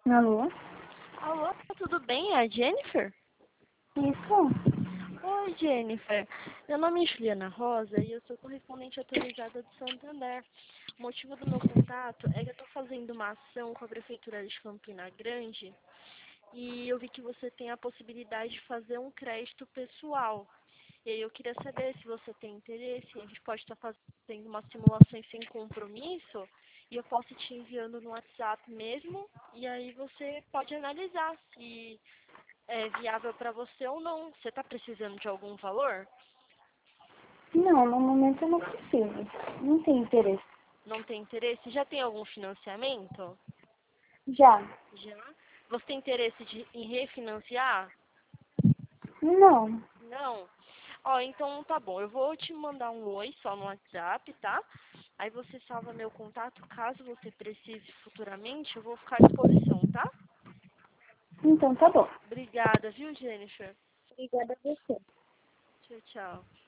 Alô? Alô, tudo bem? É a Jennifer? Isso? Oi, Jennifer. Meu nome é Juliana Rosa e eu sou correspondente autorizada do Santander. O motivo do meu contato é que eu estou fazendo uma ação com a Prefeitura de Campina Grande e eu vi que você tem a possibilidade de fazer um crédito pessoal. E aí eu queria saber se você tem interesse. A gente pode estar fazendo uma simulação sem compromisso e eu posso te enviando no WhatsApp mesmo. E aí você pode analisar se é viável para você ou não. Você está precisando de algum valor? Não, no momento eu não preciso. Não tenho interesse. Não tem interesse? Já tem algum financiamento? Já? Já? Você tem interesse em refinanciar? Não. Não? Ó, então tá bom. Eu vou te mandar um oi só no WhatsApp, tá? Aí você salva meu contato. Caso você precise futuramente, eu vou ficar à disposição, tá? Então tá bom. Obrigada, viu, Jennifer? Obrigada a você. Tchau, tchau.